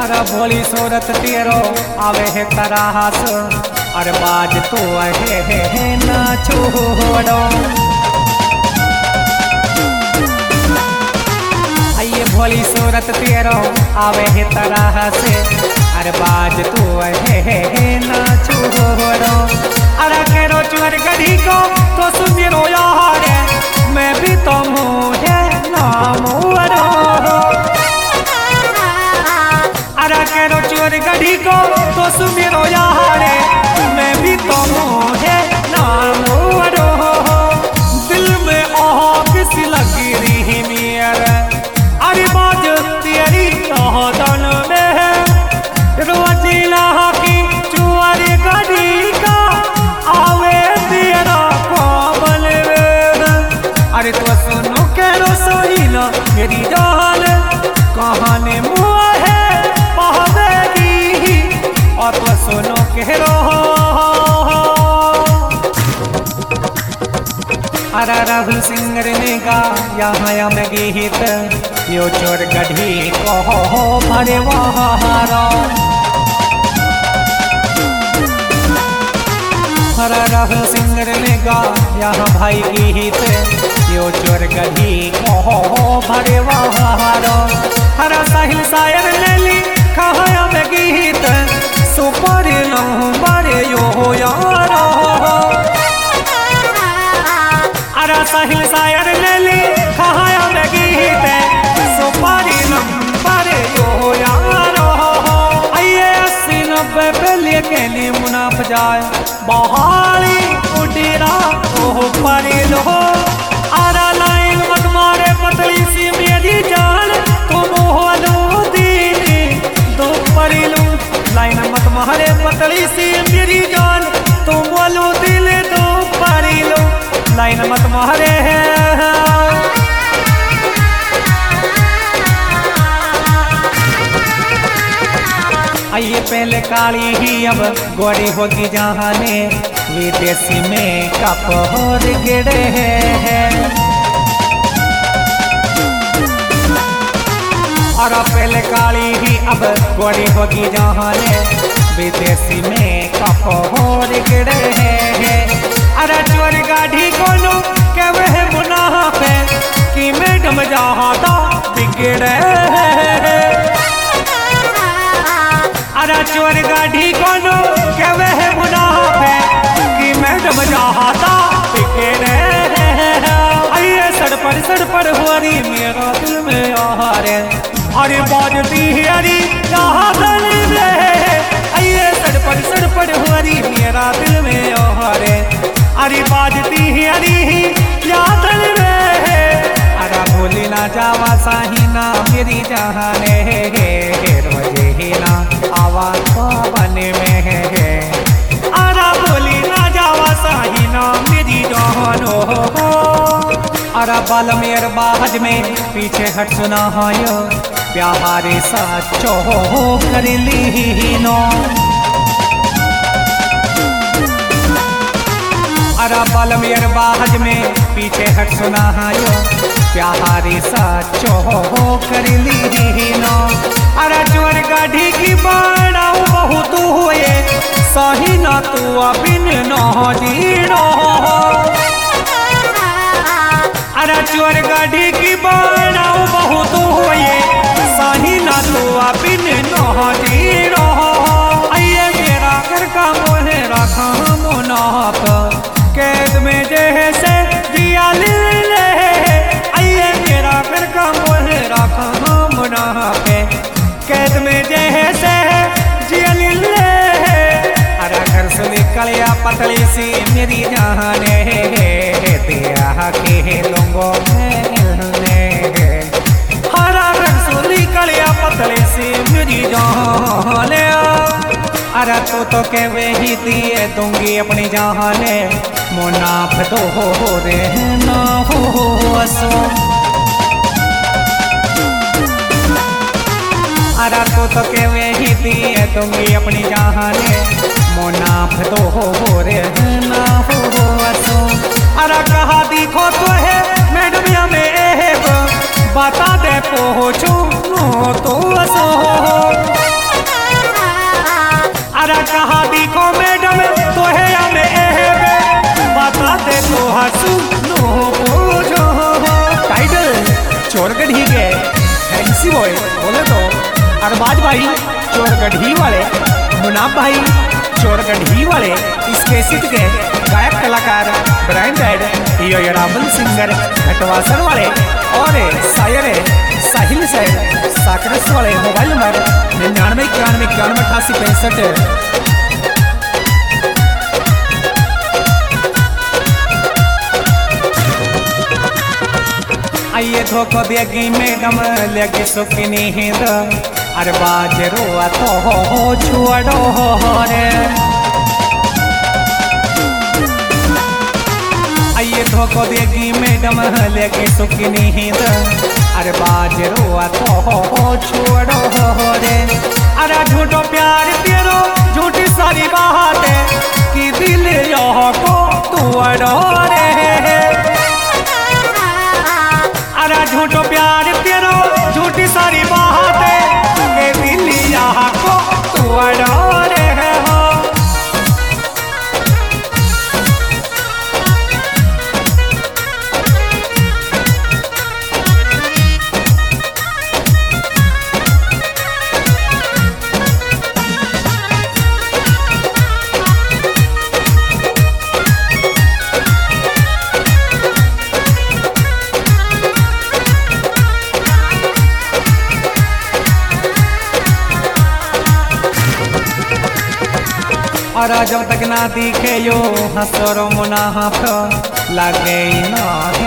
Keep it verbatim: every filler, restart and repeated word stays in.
अरे भोली सूरत तेरो आवे है तरास, अरे बाज तो है, है, है ना छोड़ो। आइए भोली सूरत तेरो आवे है तरास, अरे बाज तो है, है, है ना छोड़ो। अरे केरो चुर गढ़ी को तो सुमिरो यार, मैं भी तो मुझे ना मोड़ो। अरे केरो चुर गढ़ी को तो सुमिरो यार, मैं भी तो मुझे ना मोड़ो। दिल में आग सी लगी रही मेरे, अरे बाज तेरी तन में रोजीला की चुर गढ़ी का आवे तेरा काबल में। अरे तो सुनो केरो सोई ना मेरी जान, कहानी मुँह है पहवेगी, और तो सुनो केरो। अरे राहुल सिंगर ने गा यहाँ में गीत, यो चोर गढ़ी को भरे वहारा। हरा राहुल सिंगर ने गा यहाँ भाई गीत, यो चोर गढ़ी को भरे वहारा। हरा साहिल शायर ने लिखा में गीत, सुपर नंबर यो यारो। अरे साहिल शायर ने लिखा में गीत, सुपर नंबर यो यारो। आइए अस्सी नब्बे पे लेके नी मुनाफ जाए, बहाली उडेरा ओह परी लो। आरा लाइन मत मारे पतली सी मेरी जान, तुम होलो दीनी दो परी लो। लाइन मत मारे पतली सी मेरी जान, तुम बोलो दिल दो परी लो। लाइन मत मारे आइए पहले काली ही अब गोरी होगी जहाने, विदेशी में कपड़ गिरे हैं। और पहले काली ही अब गोरी होगी जहाने, विदेशी में कपड़ गिरे हैं। अरे चोर गाढ़ी कोनो के वह मुनाह पे कि मैडम जहादा बिगड़े। अरे चोर गाढ़ी कोनो के वह मुनाह पे कि मैडम जहादा बिगड़े। आइए सड़ पर सड़ पर हुआरी मेरा दिल में आहारे, अरे बाजती हरी यहाँ दिल में। आइए सड़ पर सड़ पर हुआरी मेरा दिल में आहारे, अरे बाजती हरी यहाँ दिल में। अरे भूली ना जावा साही ना मेरी जहाने, रोजे ही ना आवाज पावन में है। अरे भूली ना जावा साही ना मेरी जहानो। अरे बाल मेर बाज में पीछे हट सुना हायो, प्यारे साचो कर ली नो। अरे बाल मेर बाज में पीछे हट सुना हायो, प्यारे साचो कर ली नो। अरे चोर गाढ़ी की बड़ाऊ बहुत हुए, सही ना तू अबिन न जीरो। अरे चोर गाढ़ी की बड़ाऊ बहुत हुए, सही ना तू अबिन न जीरो। आइए मेरा घर का मोहे रखा मुनाफ, कैद में जैसे दिया ले। आइए मेरा घर का मोहे रखा मुनाफ, कैद में जैसे जिया ले। अरे घर से निकलिया पतली सी मेरी जाने, दिया के लोगों ने। हरा घर से निकलिया पतली सी मेरी जाने। अरे तो तो के वे ही दिए दूंगी अपनी जाने, मुनाफ तो हो रे ना हो असो। अरे तो तो के वे ही दिए दूंगी अपनी जाने, मुनाफ तो हो रे ना हो असो। अरे कहा दिखो तो है मैडम या में बता दे पहुँचू तो असो। अरबाज भाई चोरगढ़ी वाले, मुनाफ भाई चोरगढ़ी वाले, इस कैसेट के गायक कलाकार ब्रांडेड योराबल सिंगर घटवासर वाले और शायर साहिल से साकरस वाले। मोबाइल नंबर निन्यानवे इक्यानवे इक्यानवे अठासी पैंसठ। आइए धोखो देगी मैडम लगे सुखनी हिंद अरे बाजरो तो हो छोड़ो रे। आइए धोखो देगी मैडम लगे सुखनी हिंद अरे बाजरो तो हो छोड़ो रे। अरे झूठो प्यार तेरो झूठी सारी बातें कि दिल यहाँ को तोड़ो रे। अरे झूठो प्यार तेरो झूठी सारी बातें के दिल यहाँ को तोड़ो रे हो। और जब तक ना दिखे यो हसरो मुनाफ लागे ना